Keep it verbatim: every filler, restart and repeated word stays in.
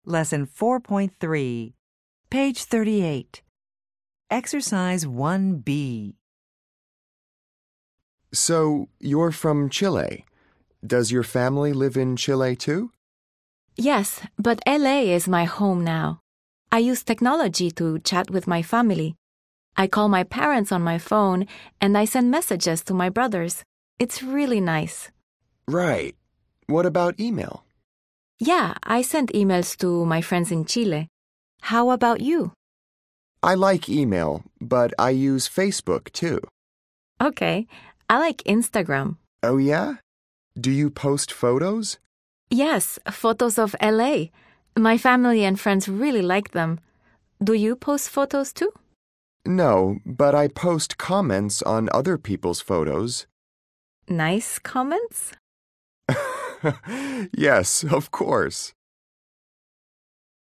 Lesson four point three, page thirty-eight. Exercise one B. So, you're from Chile. Does your family live in Chile too? Yes, but L A is my home now. I use technology to chat with my family. I call my parents on my phone and I send messages to my brothers. It's really nice. Right. What about email? Yeah, I send emails to my friends in Chile. How about you? I like email, but I use Facebook too. Okay, I like Instagram. Oh yeah? Do you post photos? Yes, photos of L A. My family and friends really like them. Do you post photos too? No, but I post comments on other people's photos. Nice comments? Yes, of course.